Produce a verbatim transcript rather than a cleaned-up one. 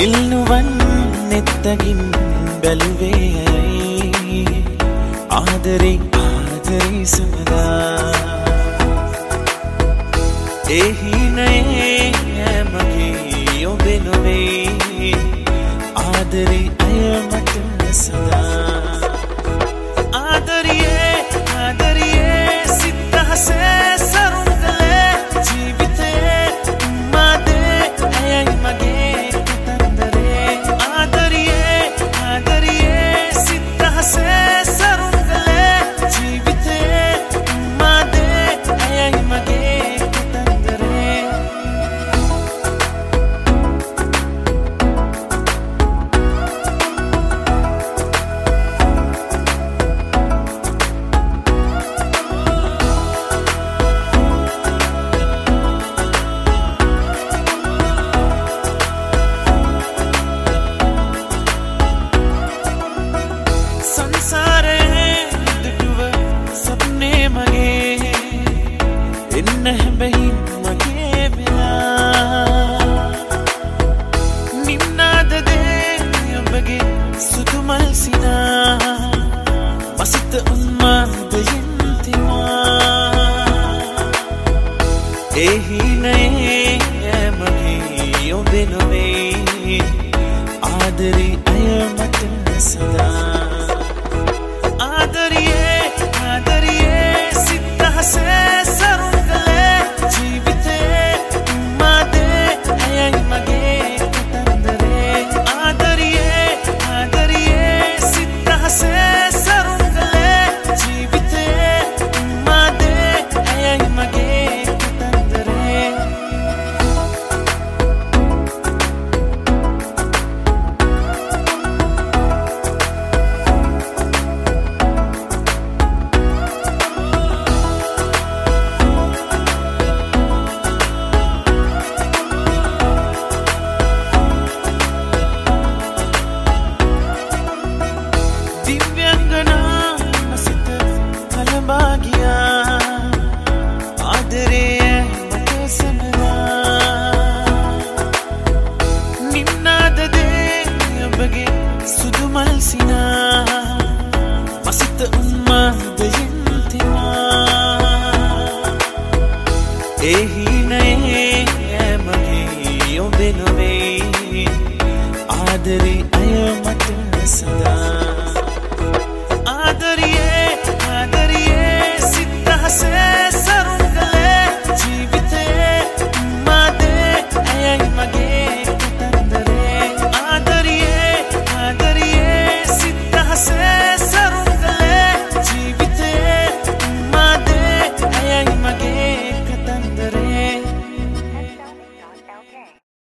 නිල්නුවන් නෙත්තගින් බැලුවේ ආදරේ ආදරේ සමදා එහිනේ මගේ ඔබේ නොවේ ආදරේ අය මට සදා ආදරියේ ආදරියේ සිතහසේ සරුංගලේ ජීවිතේ මාදේ අයයි මගේ කතන්දරේ ආදරියේ ආදරියේ සිතහසේ සරුංගලේ ජීවිතේ මාදේ අයයි මගේ Nahabahi mage bila nimnada de yobage sudumal sina masit umma dayintima ehi naye mage yobe nove aadari ayamata sada aadariye aadariye sittahase එහිනේ මගේ ඔබේ නොවේ ආදරේ අය මට සදා